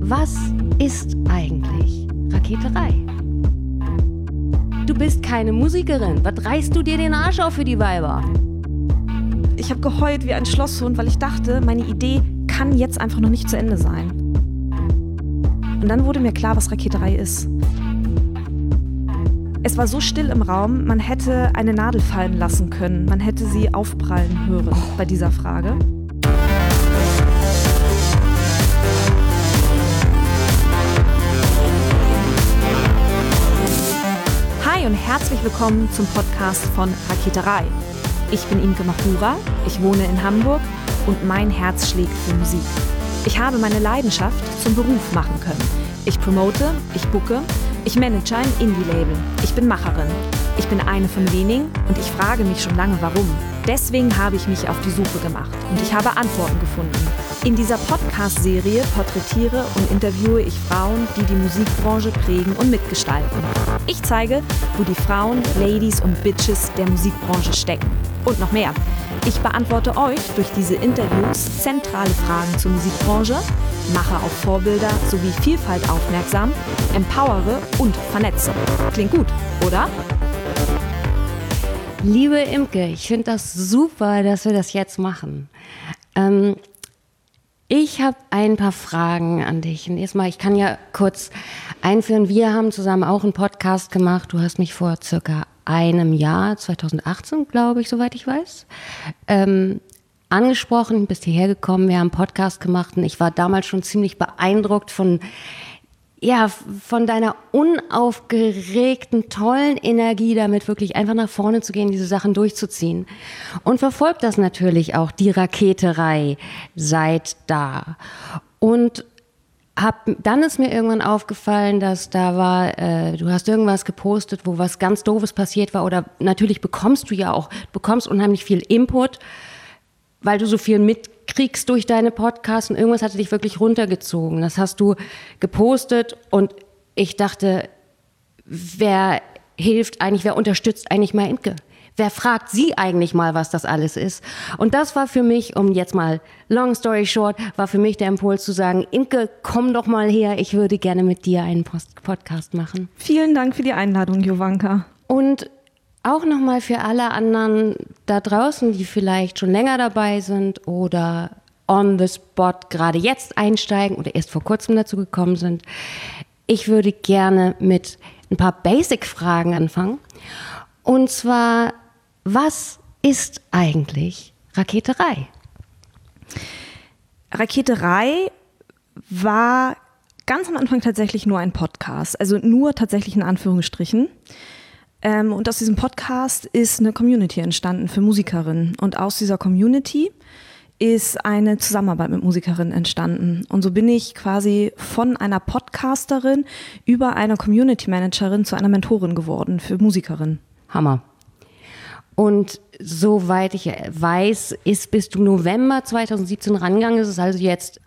Was ist eigentlich Raketerei? Du bist keine Musikerin. Was reißt du dir den Arsch auf für die Weiber? Ich habe geheult wie ein Schlosshund, weil ich dachte, meine Idee kann jetzt einfach noch nicht zu Ende sein. Und dann wurde mir klar, was Raketerei ist. Es war so still im Raum, man hätte eine Nadel fallen lassen können. Man hätte sie aufprallen hören bei dieser Frage. Hi und herzlich willkommen zum Podcast von Raketerei. Ich bin Imke Machura, ich wohne in Hamburg und mein Herz schlägt für Musik. Ich habe meine Leidenschaft zum Beruf machen können. Ich promote, ich booke, ich manage ein Indie-Label. Ich bin Macherin. Ich bin eine von wenigen und ich frage mich schon lange, warum. Deswegen habe ich mich auf die Suche gemacht und ich habe Antworten gefunden. In dieser Podcast-Serie porträtiere und interviewe ich Frauen, die die Musikbranche prägen und mitgestalten. Ich zeige, wo die Frauen, Ladies und Bitches der Musikbranche stecken. Und noch mehr. Ich beantworte euch durch diese Interviews zentrale Fragen zur Musikbranche, mache auf Vorbilder sowie Vielfalt aufmerksam, empowere und vernetze. Klingt gut, oder? Liebe Imke, ich finde das super, dass wir das jetzt machen. Ich habe ein paar Fragen an dich. Und erstmal, ich kann ja kurz einführen, wir haben zusammen auch einen Podcast gemacht. Du hast mich vor circa einem Jahr, 2018, glaube ich, soweit ich weiß, angesprochen, bist hierher gekommen, wir haben einen Podcast gemacht und ich war damals schon ziemlich beeindruckt von deiner unaufgeregten, tollen Energie, damit wirklich einfach nach vorne zu gehen, diese Sachen durchzuziehen. Und verfolgt das natürlich auch, die Raketerei, seit da. Und dann ist mir irgendwann aufgefallen, dass da war, du hast irgendwas gepostet, wo was ganz Doofes passiert war, oder natürlich bekommst unheimlich viel Input, weil du so viel mitkriegst durch deine Podcasts, und irgendwas hatte dich wirklich runtergezogen. Das hast du gepostet und ich dachte, wer unterstützt eigentlich mal Imke? Wer fragt sie eigentlich mal, was das alles ist? Und das war für mich, um jetzt mal long story short, war für mich der Impuls zu sagen, Imke, komm doch mal her, ich würde gerne mit dir einen Podcast machen. Vielen Dank für die Einladung, Jovanka. Und auch nochmal für alle anderen da draußen, die vielleicht schon länger dabei sind oder on the spot gerade jetzt einsteigen oder erst vor kurzem dazu gekommen sind. Ich würde gerne mit ein paar Basic-Fragen anfangen. Und zwar, was ist eigentlich Raketerei? Raketerei war ganz am Anfang tatsächlich nur ein Podcast, also nur tatsächlich in Anführungsstrichen. Und aus diesem Podcast ist eine Community entstanden für Musikerinnen. Und aus dieser Community ist eine Zusammenarbeit mit Musikerinnen entstanden. Und so bin ich quasi von einer Podcasterin über eine Community Managerin zu einer Mentorin geworden für Musikerinnen. Hammer. Und soweit ich weiß, bist du November 2017 rangegangen. Es ist also jetzt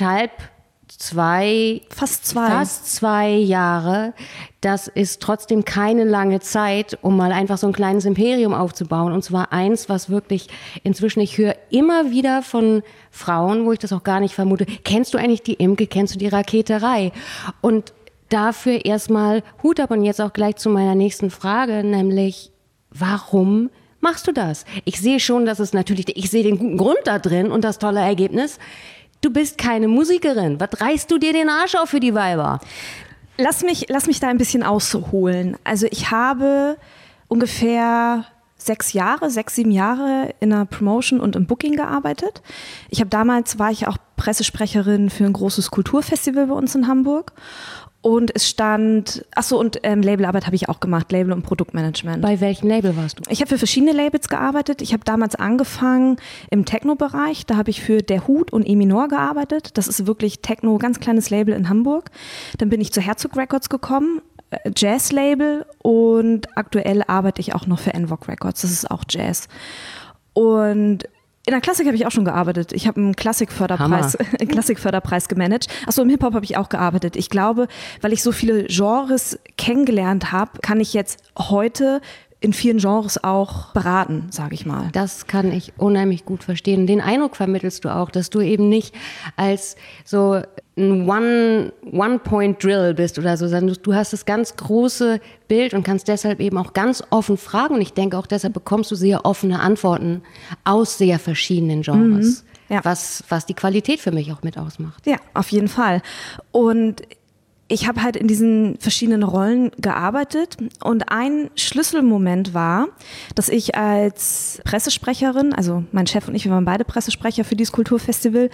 fast zwei Jahre. Das ist trotzdem keine lange Zeit, um mal einfach so ein kleines Imperium aufzubauen. Und zwar eins, was wirklich inzwischen, ich höre immer wieder von Frauen, wo ich das auch gar nicht vermute, kennst du eigentlich die Imke, kennst du die Raketerei? Und dafür erstmal Hut ab, und jetzt auch gleich zu meiner nächsten Frage, nämlich, warum machst du das? Ich sehe schon, ich sehe den guten Grund da drin und das tolle Ergebnis. Du bist keine Musikerin. Was reißt du dir den Arsch auf für die Weiber? Lass mich da ein bisschen ausholen. Also ich habe ungefähr 7 Jahre in der Promotion und im Booking gearbeitet. War ich auch Pressesprecherin für ein großes Kulturfestival bei uns in Hamburg. Und es stand, Labelarbeit habe ich auch gemacht, Label- und Produktmanagement. Bei welchem Label warst du? Ich habe für verschiedene Labels gearbeitet. Ich habe damals angefangen im Techno-Bereich. Da habe ich für Der Hut und E-Minor gearbeitet. Das ist wirklich Techno, ganz kleines Label in Hamburg. Dann bin ich zu Herzog Records gekommen, Jazz-Label. Und aktuell arbeite ich auch noch für Envoc Records. Das ist auch Jazz. Und in der Klassik habe ich auch schon gearbeitet. Ich habe einen Klassikförderpreis gemanagt. Achso, im Hip-Hop habe ich auch gearbeitet. Ich glaube, weil ich so viele Genres kennengelernt habe, kann ich jetzt heute in vielen Genres auch beraten, sage ich mal. Das kann ich unheimlich gut verstehen. Den Eindruck vermittelst du auch, dass du eben nicht als so ein One-Point-Drill bist oder so, sondern du hast das ganz große Bild und kannst deshalb eben auch ganz offen fragen. Und ich denke auch deshalb bekommst du sehr offene Antworten aus sehr verschiedenen Genres, was die Qualität für mich auch mit ausmacht. Ja, auf jeden Fall. Und ich habe halt in diesen verschiedenen Rollen gearbeitet und ein Schlüsselmoment war, dass ich als Pressesprecherin, also mein Chef und ich, wir waren beide Pressesprecher für dieses Kulturfestival,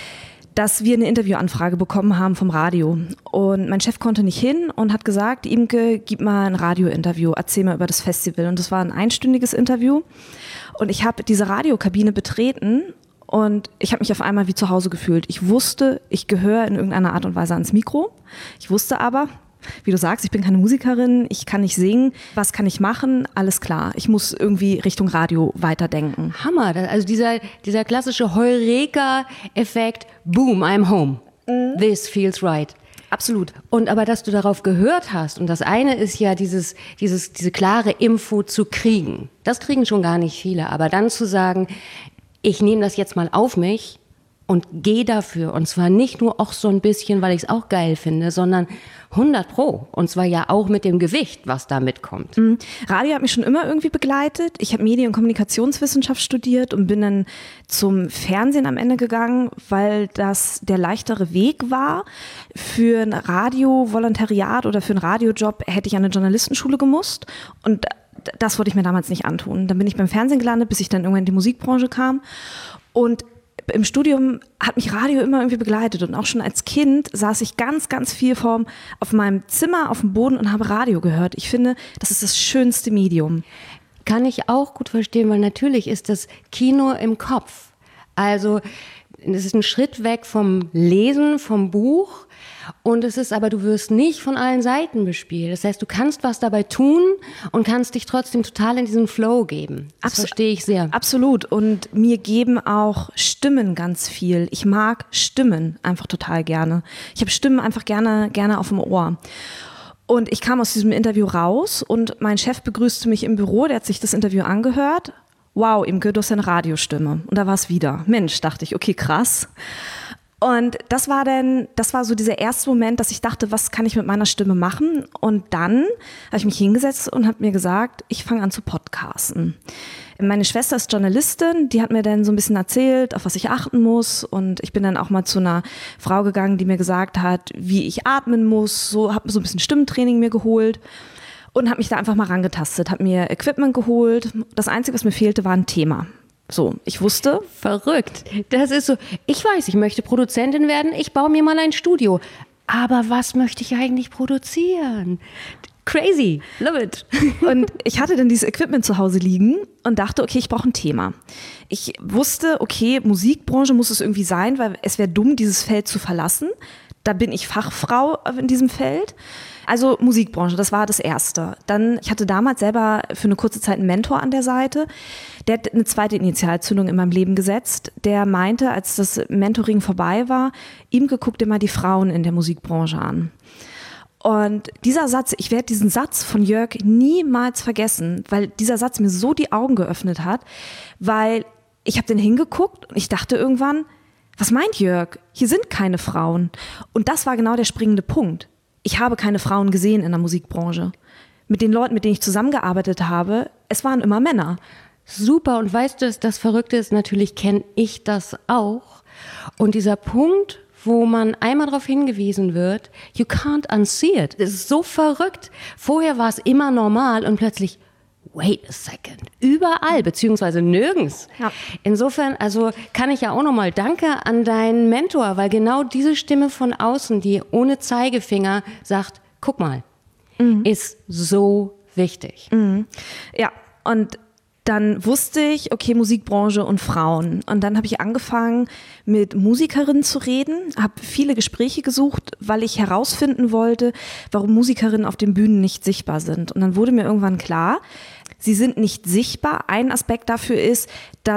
dass wir eine Interviewanfrage bekommen haben vom Radio. Und mein Chef konnte nicht hin und hat gesagt, Imke, gib mal ein Radiointerview, erzähl mal über das Festival. Und das war ein einstündiges Interview. Und ich habe diese Radiokabine betreten und ich habe mich auf einmal wie zu Hause gefühlt. Ich wusste, ich gehöre in irgendeiner Art und Weise ans Mikro. Ich wusste aber, wie du sagst, ich bin keine Musikerin, ich kann nicht singen. Was kann ich machen? Alles klar. Ich muss irgendwie Richtung Radio weiterdenken. Hammer. Also dieser klassische Heureka-Effekt, boom, I'm home. This feels right. Absolut. Und aber, dass du darauf gehört hast, und das eine ist ja diese klare Info zu kriegen. Das kriegen schon gar nicht viele. Aber dann zu sagen, ich nehme das jetzt mal auf mich und gehe dafür. Und zwar nicht nur auch so ein bisschen, weil ich es auch geil finde, sondern 100%. Und zwar ja auch mit dem Gewicht, was da mitkommt. Radio hat mich schon immer irgendwie begleitet. Ich habe Medien- und Kommunikationswissenschaft studiert und bin dann zum Fernsehen am Ende gegangen, weil das der leichtere Weg war. Für ein Radio-Volontariat oder für einen Radiojob hätte ich an eine Journalistenschule gemusst. Und das wollte ich mir damals nicht antun. Dann bin ich beim Fernsehen gelandet, bis ich dann irgendwann in die Musikbranche kam. Und im Studium hat mich Radio immer irgendwie begleitet. Und auch schon als Kind saß ich ganz, ganz viel auf meinem Zimmer auf dem Boden und habe Radio gehört. Ich finde, das ist das schönste Medium. Kann ich auch gut verstehen, weil natürlich ist das Kino im Kopf. Also es ist ein Schritt weg vom Lesen, vom Buch. Und es ist aber, du wirst nicht von allen Seiten bespielt. Das heißt, du kannst was dabei tun und kannst dich trotzdem total in diesen Flow geben. Das verstehe ich sehr. Absolut. Und mir geben auch Stimmen ganz viel. Ich mag Stimmen einfach total gerne. Ich habe Stimmen einfach gerne auf dem Ohr. Und ich kam aus diesem Interview raus und mein Chef begrüßte mich im Büro. Der hat sich das Interview angehört. Wow, Imke, du hast eine Radiostimme. Und da war es wieder. Mensch, dachte ich, okay, krass. Und das war so dieser erste Moment, dass ich dachte, was kann ich mit meiner Stimme machen? Und dann habe ich mich hingesetzt und habe mir gesagt, ich fange an zu podcasten. Meine Schwester ist Journalistin, die hat mir dann so ein bisschen erzählt, auf was ich achten muss. Und ich bin dann auch mal zu einer Frau gegangen, die mir gesagt hat, wie ich atmen muss. Habe so ein bisschen Stimmentraining mir geholt und habe mich da einfach mal rangetastet, habe mir Equipment geholt. Das Einzige, was mir fehlte, war ein Thema. So, ich wusste. Verrückt. Das ist so, ich weiß, ich möchte Produzentin werden, ich baue mir mal ein Studio. Aber was möchte ich eigentlich produzieren? Crazy, love it. Und ich hatte dann dieses Equipment zu Hause liegen und dachte, okay, ich brauche ein Thema. Ich wusste, okay, Musikbranche muss es irgendwie sein, weil es wäre dumm, dieses Feld zu verlassen. Da bin ich Fachfrau in diesem Feld. Also Musikbranche, das war das Erste. Dann, ich hatte damals selber für eine kurze Zeit einen Mentor an der Seite. Der hat eine zweite Initialzündung in meinem Leben gesetzt. Der meinte, als das Mentoring vorbei war, Imke, guck dir mal die Frauen in der Musikbranche an. Und dieser Satz, ich werde diesen Satz von Jörg niemals vergessen, weil dieser Satz mir so die Augen geöffnet hat, weil ich habe den hingeguckt und ich dachte irgendwann, was meint Jörg? Hier sind keine Frauen. Und das war genau der springende Punkt. Ich habe keine Frauen gesehen in der Musikbranche. Mit den Leuten, mit denen ich zusammengearbeitet habe, es waren immer Männer. Super, und weißt du, das Verrückte ist, natürlich kenne ich das auch. Und dieser Punkt, wo man einmal darauf hingewiesen wird, you can't unsee it. Das ist so verrückt. Vorher war es immer normal und plötzlich, wait a second, überall, beziehungsweise nirgends. Ja. Insofern, also kann ich ja auch nochmal Danke an deinen Mentor, weil genau diese Stimme von außen, die ohne Zeigefinger sagt, guck mal, ist so wichtig. Ja, und dann wusste ich, okay, Musikbranche und Frauen. Und dann habe ich angefangen, mit Musikerinnen zu reden, habe viele Gespräche gesucht, weil ich herausfinden wollte, warum Musikerinnen auf den Bühnen nicht sichtbar sind. Und dann wurde mir irgendwann klar, sie sind nicht sichtbar. Ein Aspekt dafür ist, dass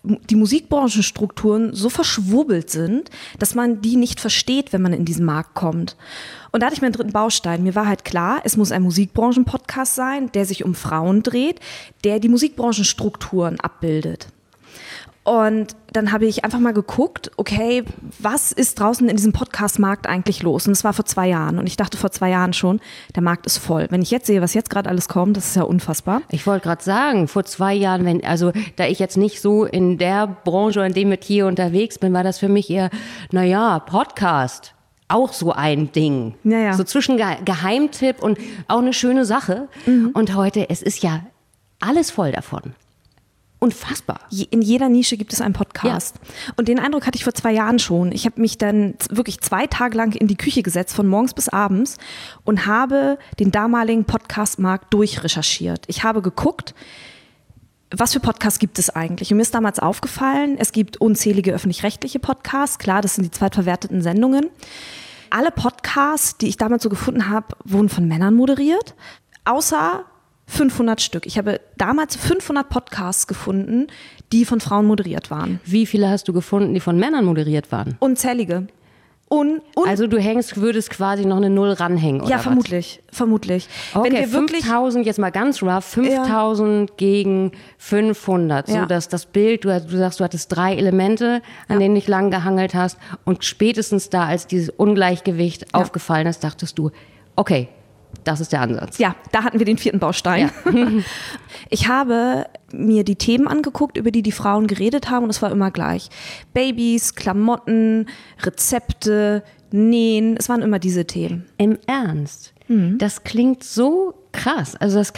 die Musikbranchenstrukturen so verschwurbelt sind, dass man die nicht versteht, wenn man in diesen Markt kommt. Und da hatte ich meinen dritten Baustein. Mir war halt klar, es muss ein Musikbranchenpodcast sein, der sich um Frauen dreht, der die Musikbranchenstrukturen abbildet. Und dann habe ich einfach mal geguckt, okay, was ist draußen in diesem Podcast-Markt eigentlich los? Und das war vor 2 Jahren. Und ich dachte vor 2 Jahren schon, der Markt ist voll. Wenn ich jetzt sehe, was jetzt gerade alles kommt, das ist ja unfassbar. Ich wollte gerade sagen, vor 2 Jahren, da ich jetzt nicht so in der Branche oder in dem Metier unterwegs bin, war das für mich eher, Podcast. Auch so ein Ding. Ja. So zwischen Geheimtipp und auch eine schöne Sache. Und heute, es ist ja alles voll davon. Unfassbar. In jeder Nische gibt es einen Podcast. Ja. Und den Eindruck hatte ich vor 2 Jahren schon. Ich habe mich dann wirklich 2 Tage lang in die Küche gesetzt, von morgens bis abends, und habe den damaligen Podcast-Markt durchrecherchiert. Ich habe geguckt, was für Podcasts gibt es eigentlich? Und mir ist damals aufgefallen, es gibt unzählige öffentlich-rechtliche Podcasts. Klar, das sind die zweitverwerteten Sendungen. Alle Podcasts, die ich damals so gefunden habe, wurden von Männern moderiert, außer 500 Stück. Ich habe damals 500 Podcasts gefunden, die von Frauen moderiert waren. Wie viele hast du gefunden, die von Männern moderiert waren? Unzählige. Also du würdest quasi noch eine Null ranhängen, oder? Ja, vermutlich. Okay, wenn wir 5.000, jetzt mal ganz rough, 5.000 gegen 500. So, dass das Bild, du sagst, du hattest 3 Elemente, an denen du dich lang gehangelt hast, und spätestens da, als dieses Ungleichgewicht aufgefallen ist, dachtest du, okay, das ist der Ansatz. Ja, da hatten wir den 4. Baustein. Ja. Ich habe mir die Themen angeguckt, über die Frauen geredet haben, und es war immer gleich. Babys, Klamotten, Rezepte, Nähen, es waren immer diese Themen. Im Ernst? Das klingt so krass. Also selbst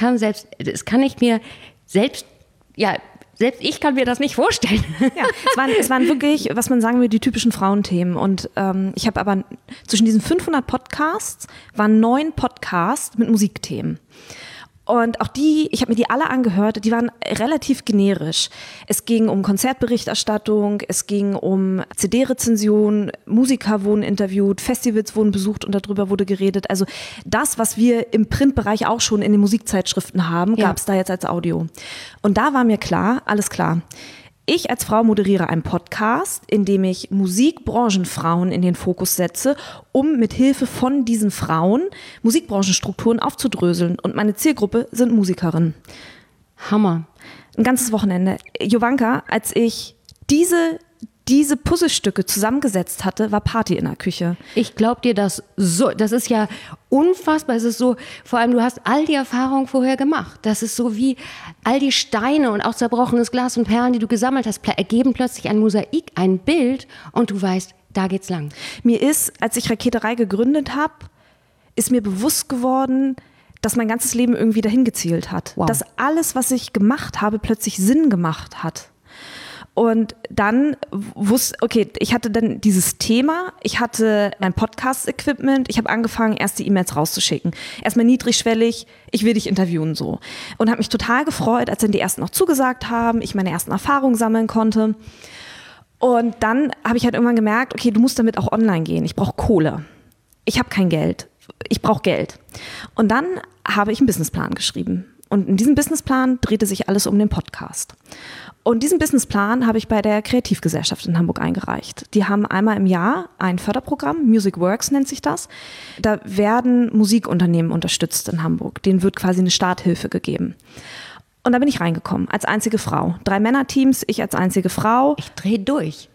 ich kann mir das nicht vorstellen. Ja, es waren wirklich, was man sagen will, die typischen Frauenthemen. Und ich habe aber zwischen diesen 500 Podcasts waren 9 Podcasts mit Musikthemen. Und auch ich habe mir die alle angehört, die waren relativ generisch. Es ging um Konzertberichterstattung, es ging um CD-Rezension, Musiker wurden interviewt, Festivals wurden besucht und darüber wurde geredet. Also das, was wir im Printbereich auch schon in den Musikzeitschriften haben, gab es da jetzt als Audio. Und da war mir klar, alles klar. Ich als Frau moderiere einen Podcast, in dem ich Musikbranchenfrauen in den Fokus setze, um mit Hilfe von diesen Frauen Musikbranchenstrukturen aufzudröseln. Und meine Zielgruppe sind Musikerinnen. Hammer. Ein ganzes Wochenende. Jovanka, als ich diese Puzzlestücke zusammengesetzt hatte, war Party in der Küche. Ich glaube dir das so, das ist ja unfassbar. Es ist so, vor allem du hast all die Erfahrungen vorher gemacht. Das ist so wie all die Steine und auch zerbrochenes Glas und Perlen, die du gesammelt hast, ergeben plötzlich ein Mosaik, ein Bild, und du weißt, da geht's lang. Mir ist, als ich Raketerei gegründet habe, ist mir bewusst geworden, dass mein ganzes Leben irgendwie dahin gezielt hat. Wow. Dass alles, was ich gemacht habe, plötzlich Sinn gemacht hat. Und dann ich hatte dann dieses Thema, ich hatte mein Podcast-Equipment, ich habe angefangen, erste E-Mails rauszuschicken. Erstmal niedrigschwellig, ich will dich interviewen, so. Und habe mich total gefreut, als dann die ersten noch zugesagt haben, ich meine ersten Erfahrungen sammeln konnte. Und dann habe ich halt irgendwann gemerkt, okay, du musst damit auch online gehen, ich brauche Kohle. Ich habe kein Geld, ich brauche Geld. Und dann habe ich einen Businessplan geschrieben. Und in diesem Businessplan drehte sich alles um den Podcast. Und diesen Businessplan habe ich bei der Kreativgesellschaft in Hamburg eingereicht. Die haben einmal im Jahr ein Förderprogramm, Music Works nennt sich das. Da werden Musikunternehmen unterstützt in Hamburg. Denen wird quasi eine Starthilfe gegeben. Und da bin ich reingekommen, als einzige Frau. 3 Männerteams, ich als einzige Frau. Ich drehe durch.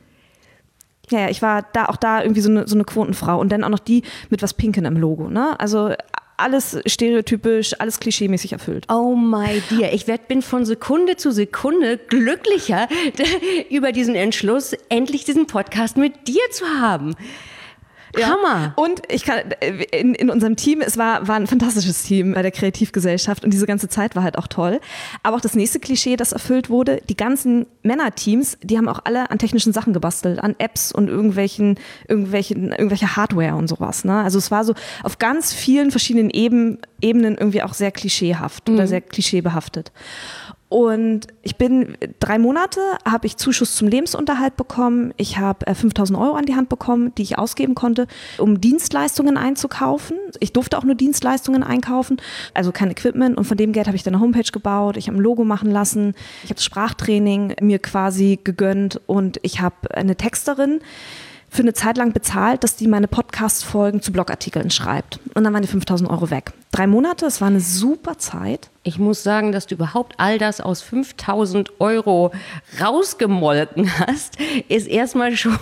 Ja, ich war da irgendwie so eine Quotenfrau. Und dann auch noch die mit was Pinken im Logo, ne? Also alles stereotypisch, alles klischeemäßig erfüllt. Oh my dear, ich bin von Sekunde zu Sekunde glücklicher über diesen Entschluss, endlich diesen Podcast mit dir zu haben. Ja. Hammer. Und ich kann in unserem Team, es war ein fantastisches Team bei der Kreativgesellschaft, und diese ganze Zeit war halt auch toll. Aber auch das nächste Klischee, das erfüllt wurde, die ganzen Männerteams, die haben auch alle an technischen Sachen gebastelt, an Apps und irgendwelche Hardware und sowas. Ne? Also es war so auf ganz vielen verschiedenen Ebenen irgendwie auch sehr klischeehaft oder sehr klischeebehaftet. Und ich bin 3 Monate, habe ich Zuschuss zum Lebensunterhalt bekommen. Ich habe 5.000 € an die Hand bekommen, die ich ausgeben konnte, um Dienstleistungen einzukaufen. Ich durfte auch nur Dienstleistungen einkaufen, also kein Equipment. Und von dem Geld habe ich dann eine Homepage gebaut. Ich habe ein Logo machen lassen. Ich habe das Sprachtraining mir quasi gegönnt. Und ich habe eine Texterin für eine Zeit lang bezahlt, dass die meine Podcast-Folgen zu Blogartikeln schreibt. Und dann waren die 5.000 € weg. 3 Monate, es war eine super Zeit. Ich muss sagen, dass du überhaupt all das aus 5.000 € rausgemolken hast, ist erstmal schon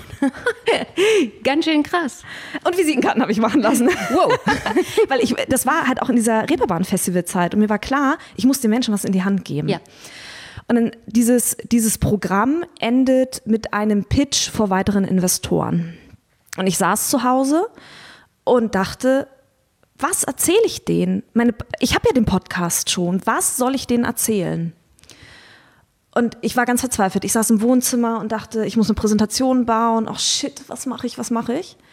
ganz schön krass. Und Visitenkarten habe ich machen lassen. Wow. Weil das war halt auch in dieser Reeperbahn-Festival-Zeit. Und mir war klar, ich muss den Menschen was in die Hand geben. Ja. Und dann dieses Programm endet mit einem Pitch vor weiteren Investoren. Und ich saß zu Hause und dachte, was erzähle ich denen? Ich habe ja den Podcast schon. Was soll ich denen erzählen? Und ich war ganz verzweifelt. Ich saß im Wohnzimmer und dachte, ich muss eine Präsentation bauen. Oh shit, was mache ich? Und dann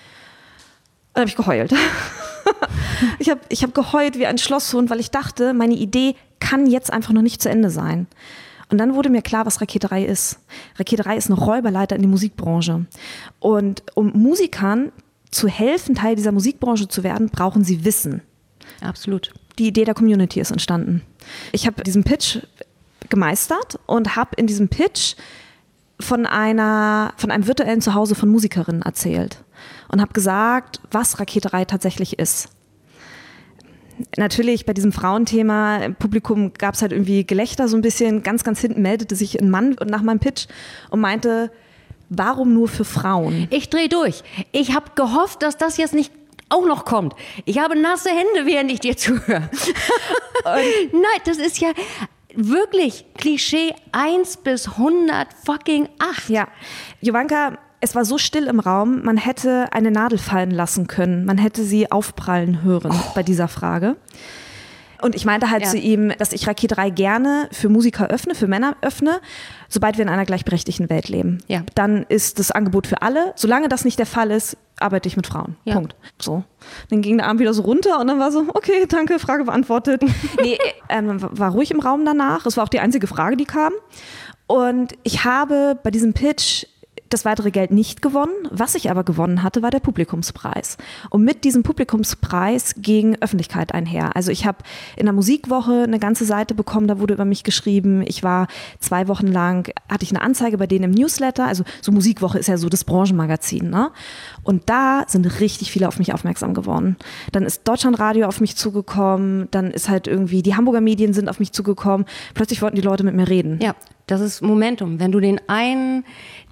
habe ich geheult. Ich hab geheult wie ein Schlosshund, weil ich dachte, meine Idee kann jetzt einfach noch nicht zu Ende sein. Und dann wurde mir klar, was Raketerei ist. Raketerei ist eine Räuberleiter in die Musikbranche. Und um Musikern zu helfen, Teil dieser Musikbranche zu werden, brauchen sie Wissen. Absolut. Die Idee der Community ist entstanden. Ich habe diesen Pitch gemeistert und habe in diesem Pitch von einem virtuellen Zuhause von Musikerinnen erzählt und habe gesagt, was Raketerei tatsächlich ist. Natürlich bei diesem Frauenthema im Publikum gab es halt irgendwie Gelächter so ein bisschen. Ganz, ganz hinten meldete sich ein Mann nach meinem Pitch und meinte, warum nur für Frauen? Ich drehe durch. Ich habe gehofft, dass das jetzt nicht auch noch kommt. Ich habe nasse Hände, während ich dir zuhöre. Nein, das ist ja wirklich Klischee 1 bis 100 8. Ja, Jovanka, es war so still im Raum, man hätte eine Nadel fallen lassen können. Man hätte sie aufprallen hören bei dieser Frage. Und ich meinte halt zu ihm, dass ich Raketerei gerne für Musiker öffne, für Männer öffne, sobald wir in einer gleichberechtigten Welt leben. Ja. Dann ist das Angebot für alle. Solange das nicht der Fall ist, arbeite ich mit Frauen. Ja. Punkt. So. Dann ging der Arm wieder so runter und dann war so, okay, danke, Frage beantwortet. Nee, war ruhig im Raum danach. Das war auch die einzige Frage, die kam. Und ich habe bei diesem Pitch das weitere Geld nicht gewonnen. Was ich aber gewonnen hatte, war der Publikumspreis. Und mit diesem Publikumspreis ging Öffentlichkeit einher. Also ich habe in der Musikwoche eine ganze Seite bekommen, da wurde über mich geschrieben. Ich war 2 Wochen lang, hatte ich eine Anzeige bei denen im Newsletter. Also so Musikwoche ist ja so das Branchenmagazin, ne? Und da sind richtig viele auf mich aufmerksam geworden. Dann ist Deutschlandradio auf mich zugekommen, dann ist halt irgendwie, die Hamburger Medien sind auf mich zugekommen. Plötzlich wollten die Leute mit mir reden. Ja. Das ist Momentum. Wenn du den einen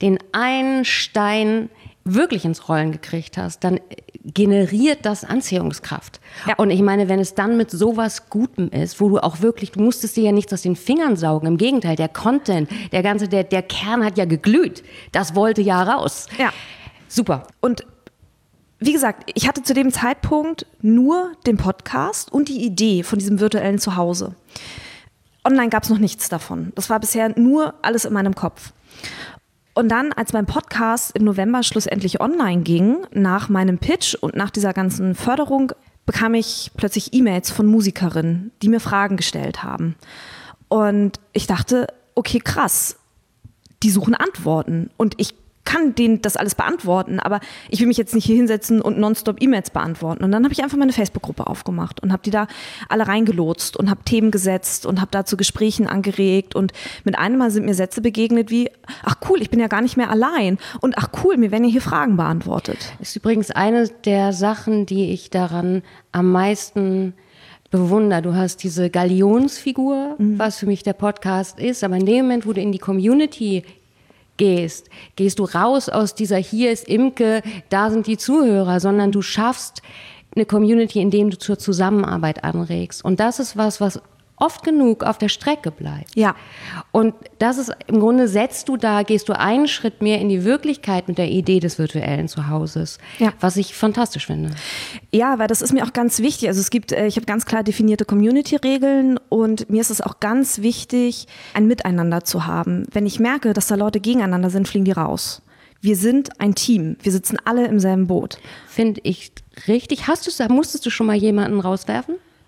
Stein wirklich ins Rollen gekriegt hast, dann generiert das Anziehungskraft. Ja. Und ich meine, wenn es dann mit sowas Gutem ist, wo du auch wirklich, du musstest dir ja nichts aus den Fingern saugen. Im Gegenteil, der Content, der Kern hat ja geglüht. Das wollte ja raus. Ja. Super. Und wie gesagt, ich hatte zu dem Zeitpunkt nur den Podcast und die Idee von diesem virtuellen Zuhause. Online gab es noch nichts davon. Das war bisher nur alles in meinem Kopf. Und dann, als mein Podcast im November schlussendlich online ging, nach meinem Pitch und nach dieser ganzen Förderung, bekam ich plötzlich E-Mails von Musikerinnen, die mir Fragen gestellt haben. Und ich dachte, okay, krass, die suchen Antworten. Und ich kann denen das alles beantworten, aber ich will mich jetzt nicht hier hinsetzen und nonstop E-Mails beantworten. Und dann habe ich einfach meine Facebook-Gruppe aufgemacht und habe die da alle reingelotst und habe Themen gesetzt und habe da zu Gesprächen angeregt. Und mit einem Mal sind mir Sätze begegnet wie, ach cool, ich bin ja gar nicht mehr allein. Und ach cool, mir werden ja hier Fragen beantwortet. Das ist übrigens eine der Sachen, die ich daran am meisten bewundere. Du hast diese Galionsfigur, was für mich der Podcast ist, aber in dem Moment, wo du in die Community gehst du raus aus dieser, hier ist Imke, da sind die Zuhörer, sondern du schaffst eine Community, indem du zur Zusammenarbeit anregst. Und das ist was oft genug auf der Strecke bleibt. Ja. Und das ist im Grunde, gehst du einen Schritt mehr in die Wirklichkeit mit der Idee des virtuellen Zuhauses, was ich fantastisch finde. Ja, weil das ist mir auch ganz wichtig. Also ich habe ganz klar definierte Community-Regeln und mir ist es auch ganz wichtig, ein Miteinander zu haben. Wenn ich merke, dass da Leute gegeneinander sind, fliegen die raus. Wir sind ein Team. Wir sitzen alle im selben Boot. Finde ich richtig. Musstest du schon mal jemanden rauswerfen?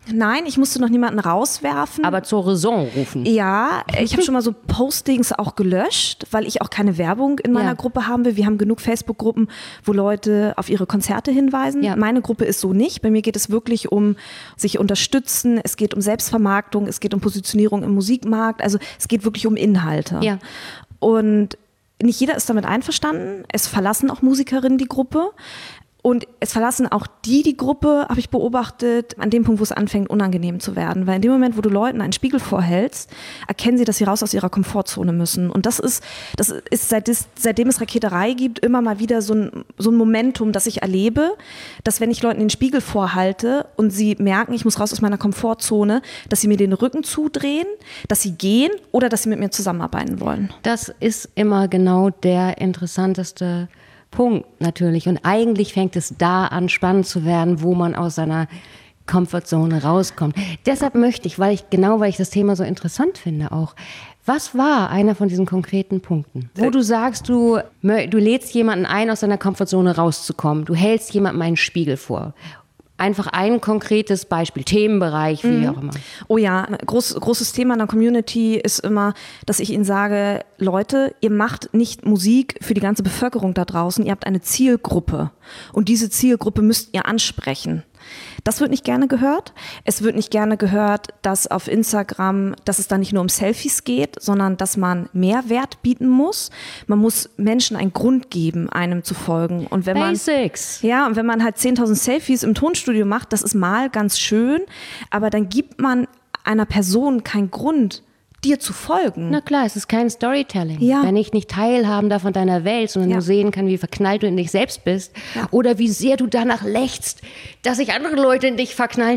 Nein, ich musste noch niemanden rauswerfen. Aber zur Raison rufen. Ja, ich habe schon mal so Postings auch gelöscht, weil ich auch keine Werbung in meiner Gruppe haben will. Wir haben genug Facebook-Gruppen, wo Leute auf ihre Konzerte hinweisen. Ja. Meine Gruppe ist so nicht. Bei mir geht es wirklich um sich unterstützen. Es geht um Selbstvermarktung. Es geht um Positionierung im Musikmarkt. Also es geht wirklich um Inhalte. Ja. Und nicht jeder ist damit einverstanden. Es verlassen auch Musikerinnen die Gruppe. Und es verlassen auch die Gruppe, habe ich beobachtet, an dem Punkt, wo es anfängt, unangenehm zu werden. Weil in dem Moment, wo du Leuten einen Spiegel vorhältst, erkennen sie, dass sie raus aus ihrer Komfortzone müssen. Und das ist seitdem es Raketerei gibt, immer mal wieder so ein Momentum, das ich erlebe, dass wenn ich Leuten den Spiegel vorhalte und sie merken, ich muss raus aus meiner Komfortzone, dass sie mir den Rücken zudrehen, dass sie gehen oder dass sie mit mir zusammenarbeiten wollen. Das ist immer genau der interessanteste Punkt natürlich. Und eigentlich fängt es da an, spannend zu werden, wo man aus seiner Comfortzone rauskommt. Deshalb möchte ich, weil ich das Thema so interessant finde auch, was war einer von diesen konkreten Punkten, wo du sagst, du lädst jemanden ein, aus seiner Komfortzone rauszukommen, du hältst jemandem einen Spiegel vor. Einfach ein konkretes Beispiel, Themenbereich, wie auch immer. Oh ja, großes Thema in der Community ist immer, dass ich ihnen sage, Leute, ihr macht nicht Musik für die ganze Bevölkerung da draußen, ihr habt eine Zielgruppe und diese Zielgruppe müsst ihr ansprechen. Das wird nicht gerne gehört. Es wird nicht gerne gehört, dass auf Instagram, dass es da nicht nur um Selfies geht, sondern dass man Mehrwert bieten muss. Man muss Menschen einen Grund geben, einem zu folgen. Und wenn Basics. Und wenn man halt 10.000 Selfies im Tonstudio macht, das ist mal ganz schön, aber dann gibt man einer Person keinen Grund, dir zu folgen. Na klar, es ist kein Storytelling. Ja. Wenn ich nicht teilhaben darf von deiner Welt, sondern nur sehen kann, wie verknallt du in dich selbst bist oder wie sehr du danach lechzt, dass sich andere Leute in dich verknallen.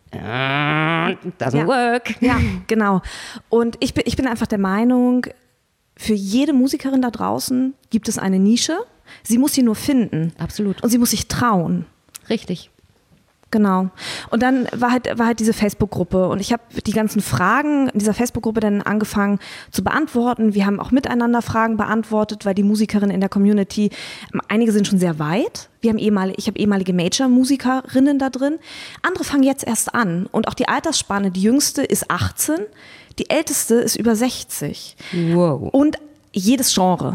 Doesn't work. Ja, genau. Und ich bin einfach der Meinung, für jede Musikerin da draußen gibt es eine Nische. Sie muss sie nur finden. Absolut. Und sie muss sich trauen. Richtig. Genau. Und dann war halt diese Facebook-Gruppe und ich habe die ganzen Fragen in dieser Facebook-Gruppe dann angefangen zu beantworten. Wir haben auch miteinander Fragen beantwortet, weil die Musikerinnen in der Community, einige sind schon sehr weit. Ich habe ehemalige Major-Musikerinnen da drin. Andere fangen jetzt erst an und auch die Altersspanne, die jüngste ist 18, die älteste ist über 60. Wow. Und jedes Genre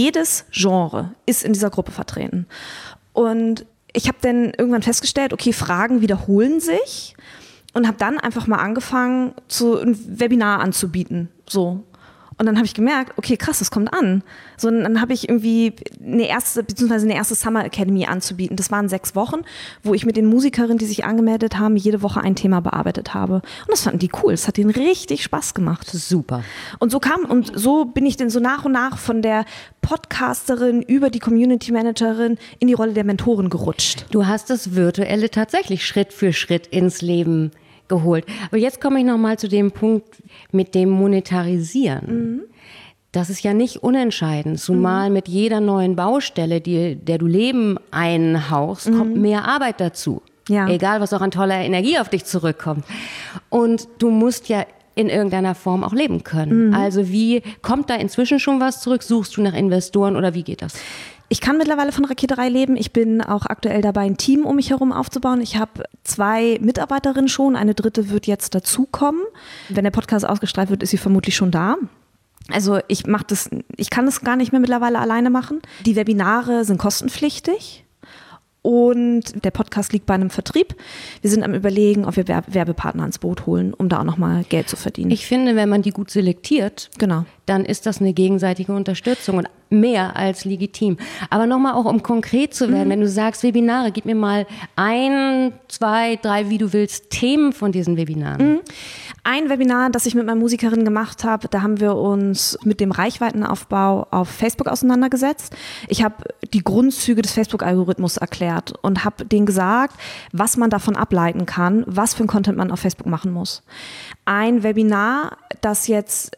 ist in dieser Gruppe vertreten. Und ich habe dann irgendwann festgestellt, okay, Fragen wiederholen sich und habe dann einfach mal angefangen, ein Webinar anzubieten. So. Und dann habe ich gemerkt, okay, krass, das kommt an. So, und dann habe ich irgendwie eine erste Summer Academy anzubieten. Das waren 6 Wochen, wo ich mit den Musikerinnen, die sich angemeldet haben, jede Woche ein Thema bearbeitet habe. Und das fanden die cool. Es hat denen richtig Spaß gemacht. Super. Und so bin ich dann so nach und nach von der Podcasterin über die Community Managerin in die Rolle der Mentorin gerutscht. Du hast das Virtuelle tatsächlich Schritt für Schritt ins Leben geholt. Aber jetzt komme ich nochmal zu dem Punkt mit dem Monetarisieren. Das ist ja nicht unentscheidend, zumal mit jeder neuen Baustelle, der du Leben einhauchst, kommt mehr Arbeit dazu. Ja. Egal, was auch an toller Energie auf dich zurückkommt. Und du musst ja in irgendeiner Form auch leben können. Also wie kommt da inzwischen schon was zurück? Suchst du nach Investoren oder wie geht das? Ich kann mittlerweile von Raketerei leben. Ich bin auch aktuell dabei, ein Team um mich herum aufzubauen. Ich habe 2 Mitarbeiterinnen schon, eine dritte wird jetzt dazukommen. Wenn der Podcast ausgestrahlt wird, ist sie vermutlich schon da. Also ich kann das gar nicht mehr mittlerweile alleine machen. Die Webinare sind kostenpflichtig. Und der Podcast liegt bei einem Vertrieb. Wir sind am Überlegen, ob wir Werbepartner ins Boot holen, um da auch nochmal Geld zu verdienen. Ich finde, wenn man die gut selektiert, genau, dann ist das eine gegenseitige Unterstützung und mehr als legitim. Aber nochmal auch, um konkret zu werden, wenn du sagst Webinare, gib mir mal 1, 2, 3, wie du willst, Themen von diesen Webinaren. Ein Webinar, das ich mit meiner Musikerin gemacht habe, da haben wir uns mit dem Reichweitenaufbau auf Facebook auseinandergesetzt. Ich habe die Grundzüge des Facebook-Algorithmus erklärt und habe denen gesagt, was man davon ableiten kann, was für ein Content man auf Facebook machen muss. Ein Webinar, das jetzt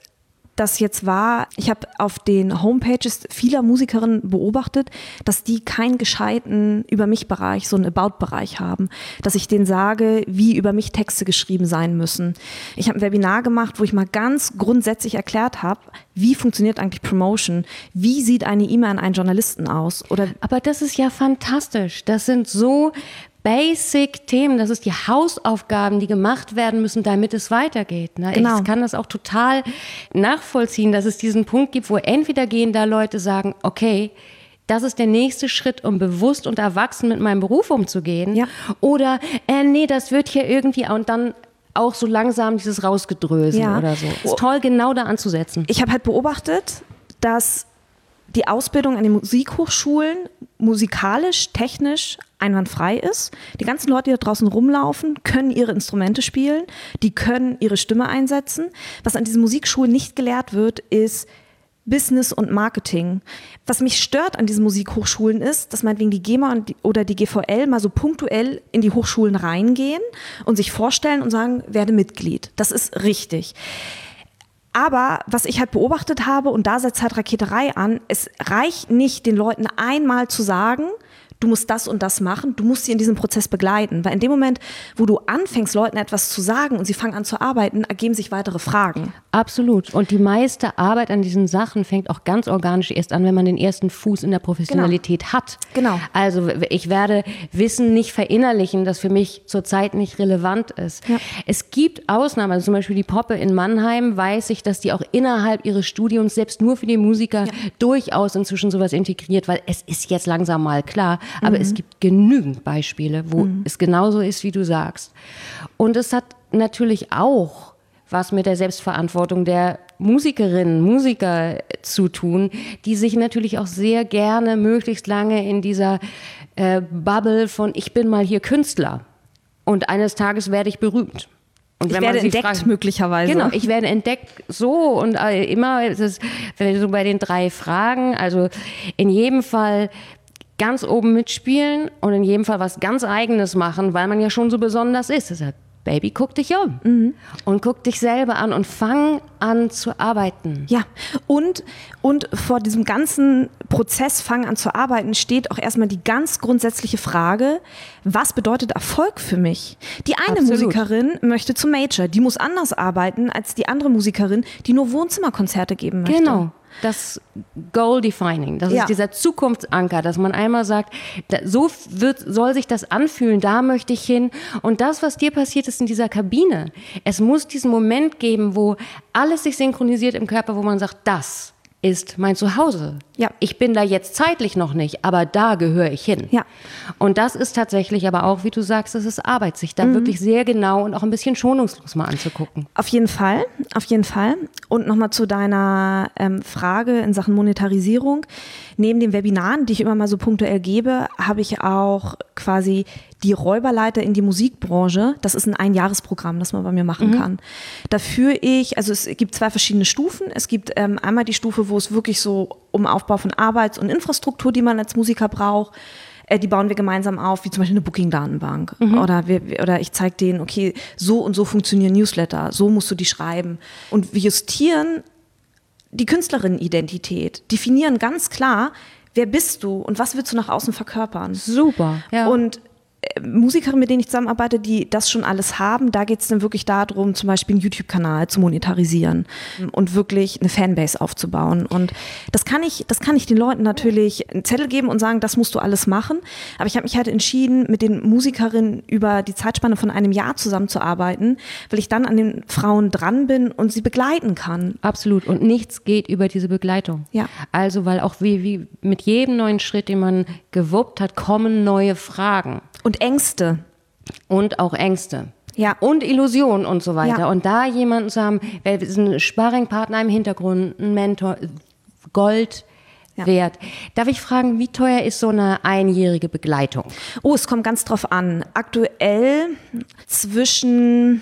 war, ich habe auf den Homepages vieler Musikerinnen beobachtet, dass die keinen gescheiten Über-mich-Bereich, so einen About-Bereich haben. Dass ich denen sage, wie über mich Texte geschrieben sein müssen. Ich habe ein Webinar gemacht, wo ich mal ganz grundsätzlich erklärt habe, wie funktioniert eigentlich Promotion? Wie sieht eine E-Mail an einen Journalisten aus? Aber das ist ja fantastisch. Das sind so Basic-Themen, das ist die Hausaufgaben, die gemacht werden müssen, damit es weitergeht. Ne? Genau. Ich kann das auch total nachvollziehen, dass es diesen Punkt gibt, wo entweder gehen da Leute sagen, okay, das ist der nächste Schritt, um bewusst und erwachsen mit meinem Beruf umzugehen. Ja. Oder, nee, das wird hier irgendwie, und dann auch so langsam dieses Rausgedröseln oder so. Ist toll, genau da anzusetzen. Ich habe halt beobachtet, dass die Ausbildung an den Musikhochschulen musikalisch, technisch einwandfrei ist. Die ganzen Leute, die da draußen rumlaufen, können ihre Instrumente spielen, die können ihre Stimme einsetzen. Was an diesen Musikschulen nicht gelehrt wird, ist Business und Marketing. Was mich stört an diesen Musikhochschulen ist, dass meinetwegen die GEMA oder die GVL mal so punktuell in die Hochschulen reingehen und sich vorstellen und sagen, werde Mitglied. Das ist richtig. Aber was ich halt beobachtet habe, und da setzt halt Raketerei an, es reicht nicht, den Leuten einmal zu sagen, du musst das und das machen, du musst sie in diesem Prozess begleiten. Weil in dem Moment, wo du anfängst, Leuten etwas zu sagen und sie fangen an zu arbeiten, ergeben sich weitere Fragen. Absolut. Und die meiste Arbeit an diesen Sachen fängt auch ganz organisch erst an, wenn man den ersten Fuß in der Professionalität hat. Genau. Also ich werde Wissen nicht verinnerlichen, das für mich zurzeit nicht relevant ist. Ja. Es gibt Ausnahmen, also zum Beispiel die Poppe in Mannheim, weiß ich, dass die auch innerhalb ihres Studiums selbst nur für die Musiker durchaus inzwischen sowas integriert, weil es ist jetzt langsam mal klar, aber es gibt genügend Beispiele, wo es genauso ist, wie du sagst. Und es hat natürlich auch was mit der Selbstverantwortung der Musikerinnen, Musiker zu tun, die sich natürlich auch sehr gerne möglichst lange in dieser Bubble von ich bin mal hier Künstler und eines Tages werde ich berühmt. Und ich werde entdeckt möglicherweise. Genau, ich werde entdeckt so und immer ist es so bei den 3 Fragen, also in jedem Fall ganz oben mitspielen und in jedem Fall was ganz Eigenes machen, weil man ja schon so besonders ist. Deshalb, Baby, guck dich um und guck dich selber an und fang an zu arbeiten. Ja, und vor diesem ganzen Prozess fang an zu arbeiten steht auch erstmal die ganz grundsätzliche Frage, was bedeutet Erfolg für mich? Die eine Musikerin möchte zum Major, die muss anders arbeiten als die andere Musikerin, die nur Wohnzimmerkonzerte geben möchte. Genau. Das Goal-Defining, das ist dieser Zukunftsanker, dass man einmal sagt, so soll sich das anfühlen, da möchte ich hin. Und das, was dir passiert ist in dieser Kabine, es muss diesen Moment geben, wo alles sich synchronisiert im Körper, wo man sagt, das ist mein Zuhause. Ja. Ich bin da jetzt zeitlich noch nicht, aber da gehöre ich hin. Ja. Und das ist tatsächlich aber auch, wie du sagst, es ist Arbeit, sich da wirklich sehr genau und auch ein bisschen schonungslos mal anzugucken. Auf jeden Fall, auf jeden Fall. Und nochmal zu deiner Frage in Sachen Monetarisierung. Neben den Webinaren, die ich immer mal so punktuell gebe, habe ich auch quasi die Räuberleiter in die Musikbranche. Das ist ein Einjahresprogramm, das man bei mir machen kann. Da führe ich, also es gibt 2 verschiedene Stufen. Es gibt einmal die Stufe, wo es wirklich so um Aufbau von Arbeits- und Infrastruktur, die man als Musiker braucht, die bauen wir gemeinsam auf, wie zum Beispiel eine Booking-Datenbank. Oder ich zeige denen, okay, so und so funktionieren Newsletter, so musst du die schreiben. Und wir justieren die Künstlerinnenidentität, definieren ganz klar, wer bist du und was willst du nach außen verkörpern. Super. Ja. Und Musikerinnen, mit denen ich zusammenarbeite, die das schon alles haben, da geht es dann wirklich darum, zum Beispiel einen YouTube-Kanal zu monetarisieren und wirklich eine Fanbase aufzubauen. Und das kann ich den Leuten natürlich einen Zettel geben und sagen, das musst du alles machen. Aber ich habe mich halt entschieden, mit den Musikerinnen über die Zeitspanne von einem Jahr zusammenzuarbeiten, weil ich dann an den Frauen dran bin und sie begleiten kann. Absolut. Und nichts geht über diese Begleitung. Ja. Also, weil auch wie mit jedem neuen Schritt, den man gewuppt hat, kommen neue Fragen. Und Ängste. Und auch Ängste. Ja. Und Illusionen und so weiter. Ja. Und da jemanden zu haben, wer ist ein Sparringpartner im Hintergrund, ein Mentor, Gold wert. Darf ich fragen, wie teuer ist so eine einjährige Begleitung? Oh, es kommt ganz drauf an. Aktuell zwischen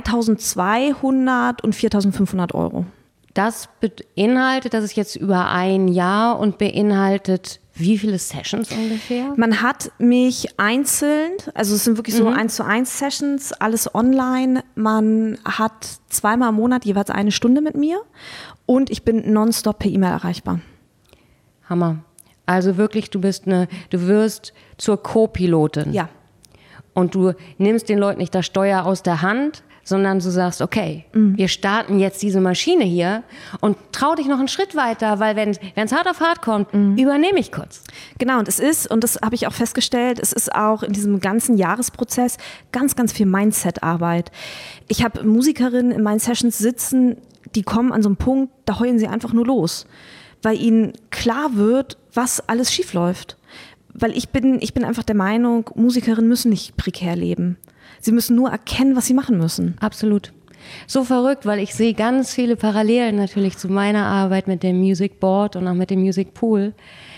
3.200 und 4.500 Euro. Das beinhaltet, das ist jetzt über ein Jahr und beinhaltet wie viele Sessions ungefähr? Man hat mich einzeln, also es sind wirklich so 1:1 Sessions, alles online. Man hat 2-mal im Monat jeweils 1 Stunde mit mir und ich bin nonstop per E-Mail erreichbar. Hammer. Also wirklich, du wirst zur Co-Pilotin. Ja. Und du nimmst den Leuten nicht das Steuer aus der Hand, sondern du sagst, okay, wir starten jetzt diese Maschine hier und trau dich noch einen Schritt weiter, weil wenn es hart auf hart kommt, übernehme ich kurz. Genau, und das habe ich auch festgestellt, es ist auch in diesem ganzen Jahresprozess ganz, ganz viel Mindset-Arbeit. Ich habe Musikerinnen in meinen Sessions sitzen, die kommen an so einen Punkt, da heulen sie einfach nur los, weil ihnen klar wird, was alles schief läuft. Weil ich bin einfach der Meinung, Musikerinnen müssen nicht prekär leben. Sie müssen nur erkennen, was sie machen müssen. Absolut. So verrückt, weil ich sehe ganz viele Parallelen natürlich zu meiner Arbeit mit dem Music Board und auch mit dem Music Pool.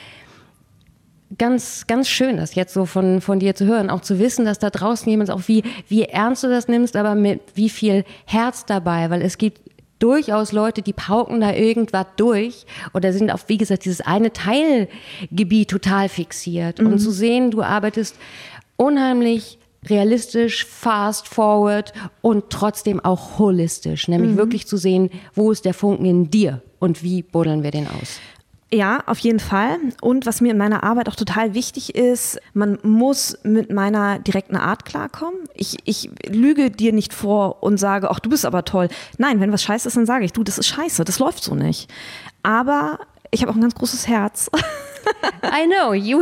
Ganz, ganz schön, das jetzt so von dir zu hören, auch zu wissen, dass da draußen jemand auch wie ernst du das nimmst, aber mit wie viel Herz dabei, weil es gibt durchaus Leute, die pauken da irgendwas durch oder sind auf, wie gesagt, dieses eine Teilgebiet total fixiert. Und zu sehen, du arbeitest unheimlich realistisch, fast forward und trotzdem auch holistisch, nämlich wirklich zu sehen, wo ist der Funken in dir und wie buddeln wir den aus. Ja, auf jeden Fall. Und was mir in meiner Arbeit auch total wichtig ist, man muss mit meiner direkten Art klarkommen. Ich lüge dir nicht vor und sage, ach, du bist aber toll. Nein, wenn was scheiße ist, dann sage ich, du, das ist scheiße, das läuft so nicht. Aber ich habe auch ein ganz großes Herz. I know, you.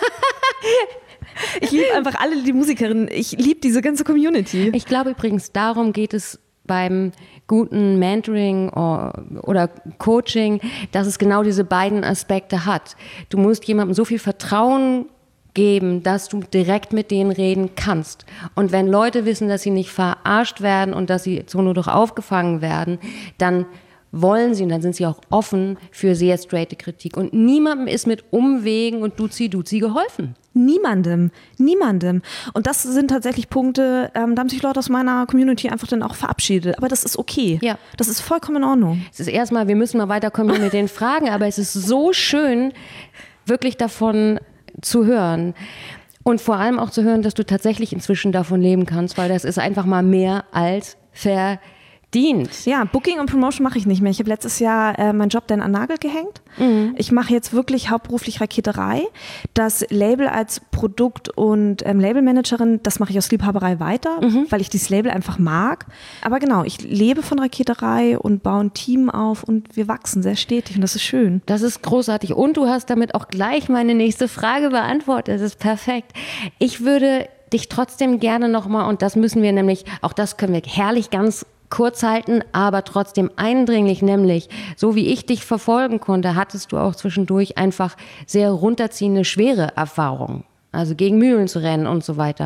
Ich liebe einfach alle die Musikerinnen. Ich liebe diese ganze Community. Ich glaube übrigens, darum geht es beim guten Mentoring oder Coaching, dass es genau diese beiden Aspekte hat. Du musst jemandem so viel Vertrauen geben, dass du direkt mit denen reden kannst. Und wenn Leute wissen, dass sie nicht verarscht werden und dass sie so nur durch aufgefangen werden, dann wollen sie und dann sind sie auch offen für sehr straighte Kritik. Und niemandem ist mit Umwegen und Duzi geholfen. Niemandem. Und das sind tatsächlich Punkte, da haben sich Leute aus meiner Community einfach dann auch verabschiedet. Aber das ist okay. Ja. Das ist vollkommen in Ordnung. Es ist erstmal, wir müssen mal weiterkommen mit den Fragen, aber es ist so schön, wirklich davon zu hören. Und vor allem auch zu hören, dass du tatsächlich inzwischen davon leben kannst, weil das ist einfach mal mehr als verdient. Ja, Booking und Promotion mache ich nicht mehr. Ich habe letztes Jahr meinen Job dann an Nagel gehängt. Ich mache jetzt wirklich hauptberuflich Raketerei. Das Label als Produkt- und Labelmanagerin, das mache ich aus Liebhaberei weiter, weil ich dieses Label einfach mag. Aber genau, ich lebe von Raketerei und baue ein Team auf und wir wachsen sehr stetig und das ist schön. Das ist großartig und du hast damit auch gleich meine nächste Frage beantwortet. Das ist perfekt. Ich würde dich trotzdem gerne nochmal, und das müssen wir nämlich, auch das können wir herrlich ganz kurz halten, aber trotzdem eindringlich, nämlich so wie ich dich verfolgen konnte, hattest du auch zwischendurch einfach sehr runterziehende, schwere Erfahrungen, also gegen Mühlen zu rennen und so weiter.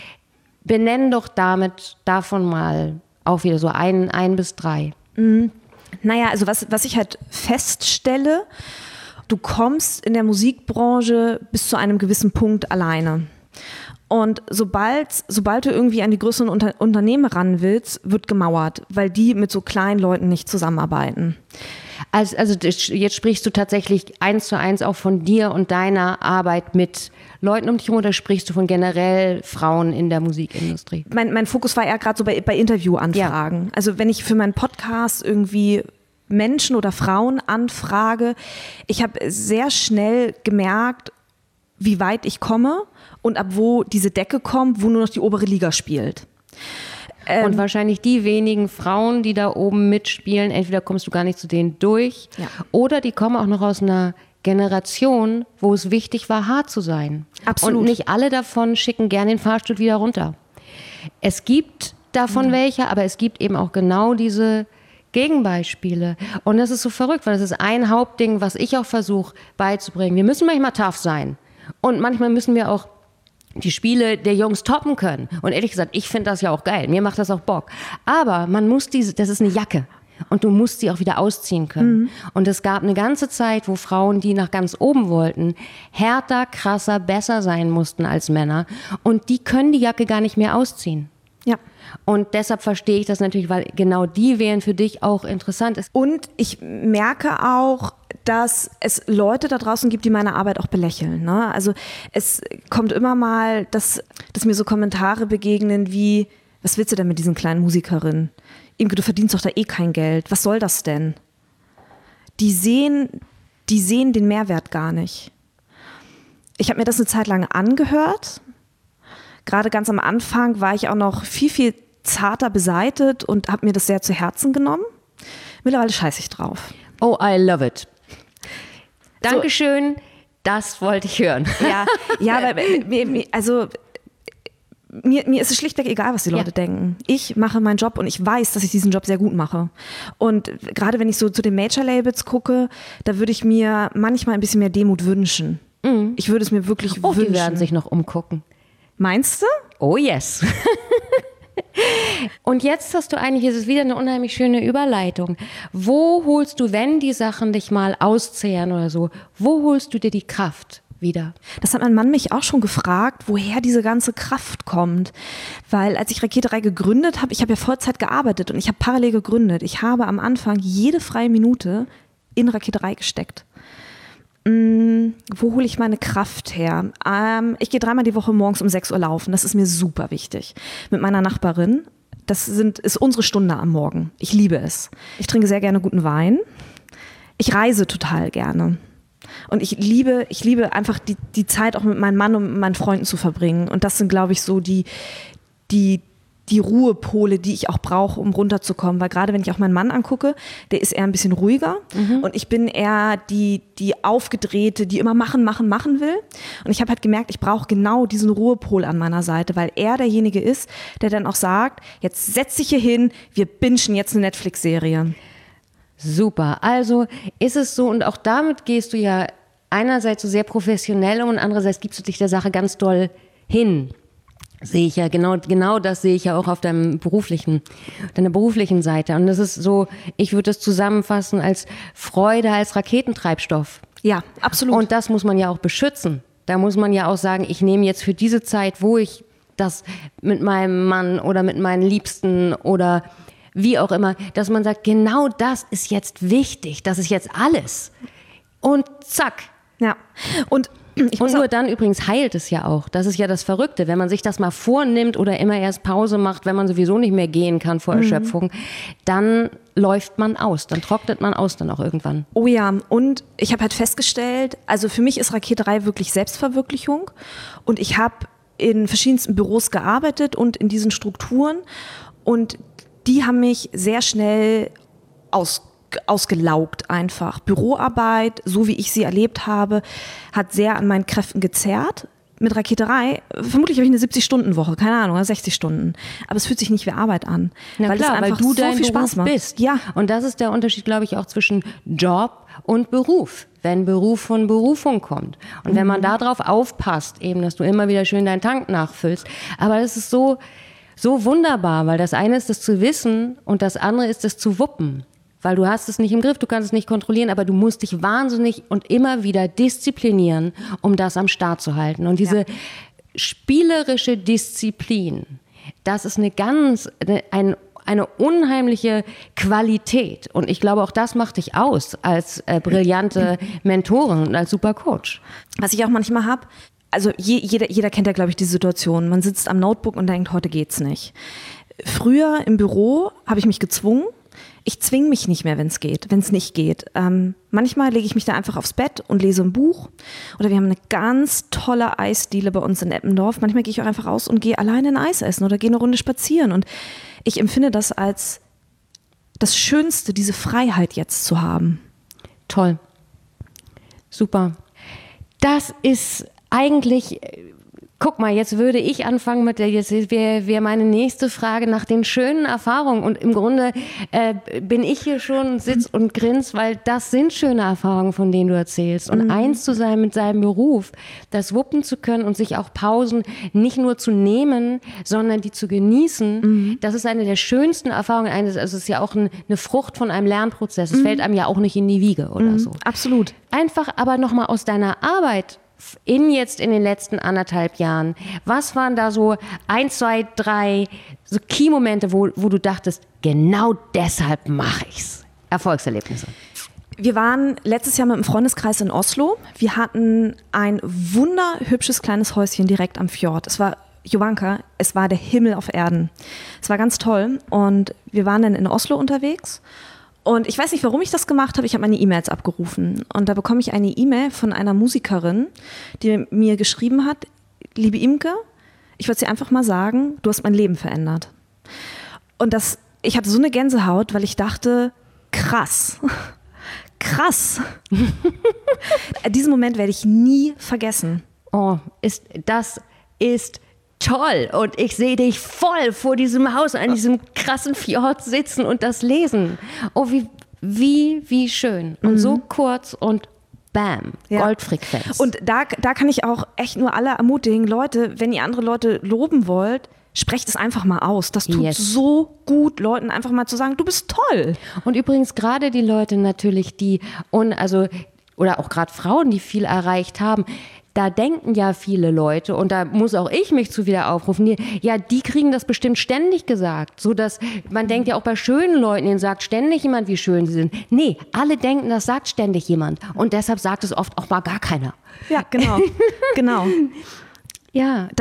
Benenn doch davon mal auch wieder so ein bis drei. Naja, also was ich halt feststelle, du kommst in der Musikbranche bis zu einem gewissen Punkt alleine. Und sobald du irgendwie an die größeren Unternehmen ran willst, wird gemauert, weil die mit so kleinen Leuten nicht zusammenarbeiten. Also jetzt sprichst du tatsächlich 1:1 auch von dir und deiner Arbeit mit Leuten um dich herum oder sprichst du von generell Frauen in der Musikindustrie? Mein Fokus war eher gerade so bei Interviewanfragen. Ja. Also wenn ich für meinen Podcast irgendwie Menschen oder Frauen anfrage, ich habe sehr schnell gemerkt, wie weit ich komme und ab wo diese Decke kommt, wo nur noch die obere Liga spielt. Und wahrscheinlich die wenigen Frauen, die da oben mitspielen, entweder kommst du gar nicht zu denen durch, oder die kommen auch noch aus einer Generation, wo es wichtig war, hart zu sein. Absolut. Und nicht alle davon schicken gerne den Fahrstuhl wieder runter. Es gibt davon welche, aber es gibt eben auch genau diese Gegenbeispiele. Und das ist so verrückt, weil das ist ein Hauptding, was ich auch versuche beizubringen. Wir müssen manchmal tough sein. Und manchmal müssen wir auch die Spiele der Jungs toppen können. Und ehrlich gesagt, ich finde das ja auch geil. Mir macht das auch Bock. Aber man muss das ist eine Jacke. Und du musst sie auch wieder ausziehen können. Und es gab eine ganze Zeit, wo Frauen, die nach ganz oben wollten, härter, krasser, besser sein mussten als Männer. Und die können die Jacke gar nicht mehr ausziehen. Ja. Und deshalb verstehe ich das natürlich, weil genau die wären für dich auch interessant. Und ich merke auch, dass es Leute da draußen gibt, die meine Arbeit auch belächeln. Ne? Also es kommt immer mal, dass mir so Kommentare begegnen wie, was willst du denn mit diesen kleinen Musikerinnen? Imke, du verdienst doch da eh kein Geld. Was soll das denn? Die sehen den Mehrwert gar nicht. Ich habe mir das eine Zeit lang angehört. Gerade ganz am Anfang war ich auch noch viel, viel zarter beseitet und habe mir das sehr zu Herzen genommen. Mittlerweile scheiße ich drauf. Oh, I love it. Dankeschön, das wollte ich hören. Ja, weil mir ist es schlichtweg egal, was die Leute denken. Ich mache meinen Job und ich weiß, dass ich diesen Job sehr gut mache. Und gerade wenn ich so zu den Major-Labels gucke, da würde ich mir manchmal ein bisschen mehr Demut wünschen. Ich würde es mir wirklich wünschen. Die werden sich noch umgucken. Meinst du? Oh yes. Und jetzt hast du eigentlich, ist es wieder eine unheimlich schöne Überleitung. Wo holst du, wenn die Sachen dich mal auszehren oder so, wo holst du dir die Kraft wieder? Das hat mein Mann mich auch schon gefragt, woher diese ganze Kraft kommt. Weil als ich Raketerei gegründet habe, ich habe ja Vollzeit gearbeitet und ich habe parallel gegründet. Ich habe am Anfang jede freie Minute in Raketerei gesteckt. Wo hole ich meine Kraft her? Ich gehe 3-mal die Woche morgens um 6 Uhr laufen. Das ist mir super wichtig. Mit meiner Nachbarin. Das ist unsere Stunde am Morgen. Ich liebe es. Ich trinke sehr gerne guten Wein. Ich reise total gerne. Und ich liebe einfach die Zeit auch mit meinem Mann und mit meinen Freunden zu verbringen. Und das sind, glaube ich, so die Ruhepole, die ich auch brauche, um runterzukommen. Weil gerade wenn ich auch meinen Mann angucke, der ist eher ein bisschen ruhiger. Und ich bin eher die Aufgedrehte, die immer machen will. Und ich habe halt gemerkt, ich brauche genau diesen Ruhepol an meiner Seite, weil er derjenige ist, der dann auch sagt, jetzt setz dich hier hin, wir bingen jetzt eine Netflix-Serie. Super. Also ist es so, und auch damit gehst du ja einerseits so sehr professionell und andererseits gibst du dich der Sache ganz doll hin. Sehe ich ja, genau das sehe ich ja auch auf deiner beruflichen Seite. Und das ist so, ich würde das zusammenfassen als Freude, als Raketentreibstoff. Ja, absolut. Und das muss man ja auch beschützen. Da muss man ja auch sagen, ich nehme jetzt für diese Zeit, wo ich das mit meinem Mann oder mit meinen Liebsten oder wie auch immer, dass man sagt, genau das ist jetzt wichtig, das ist jetzt alles. Und zack. Ja, und nur dann übrigens heilt es ja auch. Das ist ja das Verrückte. Wenn man sich das mal vornimmt oder immer erst Pause macht, wenn man sowieso nicht mehr gehen kann vor Erschöpfung, dann läuft man aus. Dann trocknet man aus dann auch irgendwann. Oh ja, und ich habe halt festgestellt, also für mich ist Raketerei wirklich Selbstverwirklichung. Und ich habe in verschiedensten Büros gearbeitet und in diesen Strukturen. Und die haben mich sehr schnell ausgelaugt einfach. Büroarbeit, so wie ich sie erlebt habe, hat sehr an meinen Kräften gezerrt. Mit Raketerei, vermutlich habe ich eine 70-Stunden-Woche, keine Ahnung, oder 60 Stunden. Aber es fühlt sich nicht wie Arbeit an. Na klar, weil du dein Beruf bist. Ja. Und das ist der Unterschied, glaube ich, auch zwischen Job und Beruf. Wenn Beruf von Berufung kommt. Und wenn man darauf aufpasst, eben, dass du immer wieder schön deinen Tank nachfüllst. Aber das ist so wunderbar, weil das eine ist, das zu wissen und das andere ist, das zu wuppen. Weil du hast es nicht im Griff, du kannst es nicht kontrollieren, aber du musst dich wahnsinnig und immer wieder disziplinieren, um das am Start zu halten. Und diese spielerische Disziplin, das ist eine unheimliche Qualität. Und ich glaube, auch das macht dich aus als brillante Mentorin und als super Coach. Was ich auch manchmal habe, also jeder kennt ja, glaube ich, die Situation. Man sitzt am Notebook und denkt, heute geht's nicht. Früher im Büro habe ich mich gezwungen. Ich zwinge mich nicht mehr, wenn es nicht geht. Manchmal lege ich mich da einfach aufs Bett und lese ein Buch. Oder wir haben eine ganz tolle Eisdiele bei uns in Eppendorf. Manchmal gehe ich auch einfach raus und gehe alleine ein Eis essen oder gehe eine Runde spazieren. Und ich empfinde das als das Schönste, diese Freiheit jetzt zu haben. Toll. Super. Das ist eigentlich... Guck mal, jetzt würde ich anfangen jetzt wäre meine nächste Frage nach den schönen Erfahrungen. Und im Grunde bin ich hier schon, sitz und grins, weil das sind schöne Erfahrungen, von denen du erzählst. Und eins zu sein mit seinem Beruf, das wuppen zu können und sich auch Pausen nicht nur zu nehmen, sondern die zu genießen, das ist eine der schönsten Erfahrungen. Also es ist ja auch eine Frucht von einem Lernprozess. Es fällt einem ja auch nicht in die Wiege oder so. Absolut. Einfach aber nochmal aus deiner Arbeit jetzt in den letzten 1,5 Jahren, was waren da so 1, 2, 3 so Key-Momente, wo du dachtest, genau deshalb mache ich's? Erfolgserlebnisse. Wir waren letztes Jahr mit einem Freundeskreis in Oslo. Wir hatten ein wunderhübsches kleines Häuschen direkt am Fjord. Es war Jovanka, es war der Himmel auf Erden. Es war ganz toll und wir waren dann in Oslo unterwegs. Und ich weiß nicht, warum ich das gemacht habe. Ich habe meine E-Mails abgerufen. Und da bekomme ich eine E-Mail von einer Musikerin, die mir geschrieben hat, liebe Imke, ich wollte dir einfach mal sagen, du hast mein Leben verändert. Und ich hatte so eine Gänsehaut, weil ich dachte, krass. Diesen Moment werde ich nie vergessen. Oh, das ist toll. Und ich sehe dich voll vor diesem Haus an diesem krassen Fjord sitzen und das lesen. Oh, wie schön. Und so kurz und bam, Goldfrequenz. Und da kann ich auch echt nur alle ermutigen, Leute, wenn ihr andere Leute loben wollt, sprecht es einfach mal aus. Das tut so gut, Leuten einfach mal zu sagen, du bist toll. Und übrigens gerade die Leute natürlich, oder auch gerade Frauen, die viel erreicht haben, da denken ja viele Leute, und da muss auch ich mich zu wieder aufrufen, die kriegen das bestimmt ständig gesagt, so dass man denkt ja auch bei schönen Leuten, denen sagt ständig jemand, wie schön sie sind. Nee, alle denken, das sagt ständig jemand, und deshalb sagt es oft auch mal gar keiner. Ja, genau. Ja,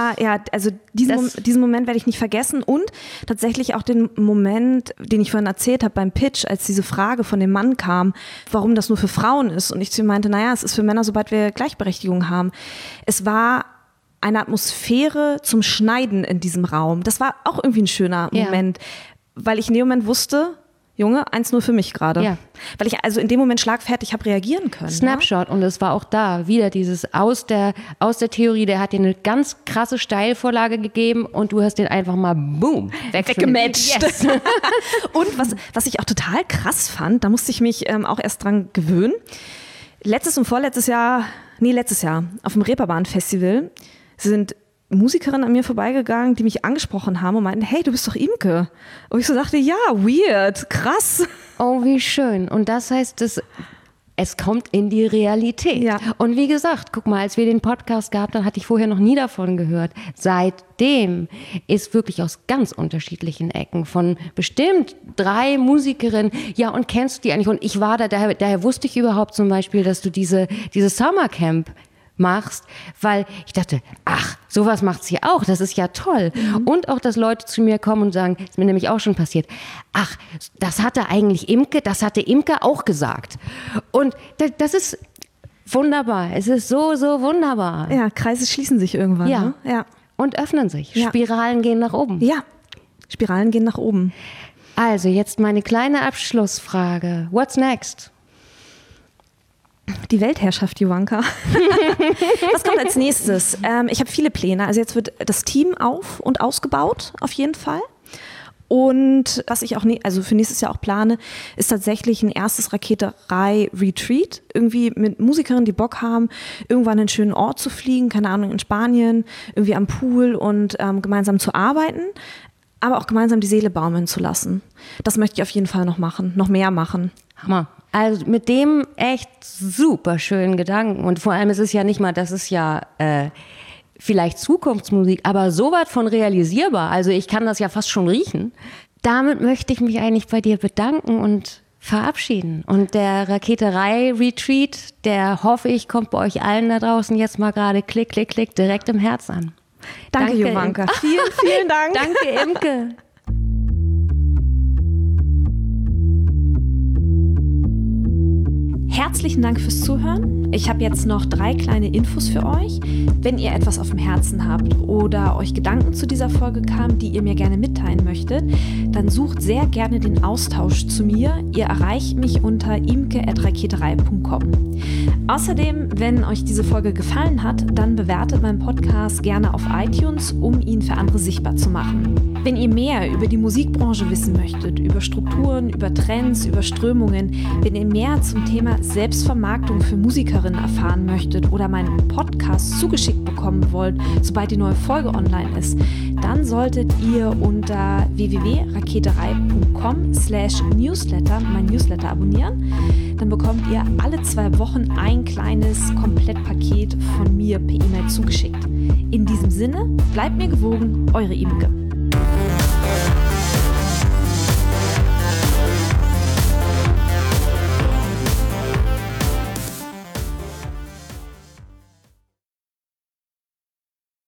diesen Moment werde ich nicht vergessen, und tatsächlich auch den Moment, den ich vorhin erzählt habe beim Pitch, als diese Frage von dem Mann kam, warum das nur für Frauen ist, und ich zu ihm meinte, es ist für Männer, sobald wir Gleichberechtigung haben. Es war eine Atmosphäre zum Schneiden in diesem Raum. Das war auch irgendwie ein schöner Moment, weil ich in dem Moment wusste, Junge, 1-0 für mich gerade. Ja. Weil ich also in dem Moment schlagfertig habe reagieren können. Snapshot, und es war auch da wieder dieses aus der Theorie, der hat dir eine ganz krasse Steilvorlage gegeben und du hast den einfach mal boom, weggematcht. Yes. Und was ich auch total krass fand, da musste ich mich auch erst dran gewöhnen. Letztes Jahr auf dem Reeperbahn-Festival sind Musikerinnen an mir vorbeigegangen, die mich angesprochen haben und meinten, hey, du bist doch Imke. Und ich so dachte, ja, weird, krass. Oh, wie schön. Und das heißt, es kommt in die Realität. Ja. Und wie gesagt, guck mal, als wir den Podcast gehabt haben, hatte ich vorher noch nie davon gehört. Seitdem ist wirklich aus ganz unterschiedlichen Ecken von bestimmt 3 Musikerinnen, ja, und kennst du die eigentlich? Und ich war daher wusste ich überhaupt zum Beispiel, dass du diese Summercamp machst, weil ich dachte, ach, sowas macht sie auch, das ist ja toll. Und auch, dass Leute zu mir kommen und sagen, ist mir nämlich auch schon passiert, ach, das hatte Imke auch gesagt. Und das ist wunderbar, es ist so wunderbar. Ja, Kreise schließen sich irgendwann. Ja, ne? Ja. Und öffnen sich, Spiralen gehen nach oben. Ja, Spiralen gehen nach oben. Also jetzt meine kleine Abschlussfrage, what's next? Die Weltherrschaft, Jovanka. Was kommt als nächstes? Ich habe viele Pläne. Also jetzt wird das Team auf- und ausgebaut, auf jeden Fall. Und was ich auch für nächstes Jahr auch plane, ist tatsächlich ein erstes Raketerei-Retreat. Irgendwie mit Musikerinnen, die Bock haben, irgendwann an einen schönen Ort zu fliegen, keine Ahnung, in Spanien, irgendwie am Pool und gemeinsam zu arbeiten, aber auch gemeinsam die Seele baumeln zu lassen. Das möchte ich auf jeden Fall noch mehr machen. Hammer. Also mit dem echt super schönen Gedanken. Und vor allem ist es ja nicht mal, das ist ja vielleicht Zukunftsmusik, aber so weit von realisierbar. Also ich kann das ja fast schon riechen. Damit möchte ich mich eigentlich bei dir bedanken und verabschieden. Und der Raketerei-Retreat, der hoffe ich, kommt bei euch allen da draußen jetzt mal gerade klick, klick, klick direkt im Herz an. Danke Jovanka. Vielen, vielen Dank. Danke, Imke. Herzlichen Dank fürs Zuhören. Ich habe jetzt noch 3 kleine Infos für euch. Wenn ihr etwas auf dem Herzen habt oder euch Gedanken zu dieser Folge kamen, die ihr mir gerne mitteilen möchtet, dann sucht sehr gerne den Austausch zu mir. Ihr erreicht mich unter imke@raketerei.com. Außerdem, wenn euch diese Folge gefallen hat, dann bewertet meinen Podcast gerne auf iTunes, um ihn für andere sichtbar zu machen. Wenn ihr mehr über die Musikbranche wissen möchtet, über Strukturen, über Trends, über Strömungen, wenn ihr mehr zum Thema Selbstvermarktung für Musikerinnen erfahren möchtet oder meinen Podcast zugeschickt bekommen wollt, sobald die neue Folge online ist, dann solltet ihr unter www.raketerei.com/newsletter mein Newsletter abonnieren. Dann bekommt ihr alle 2 Wochen ein kleines Komplettpaket von mir per E-Mail zugeschickt. In diesem Sinne, bleibt mir gewogen, eure Imke.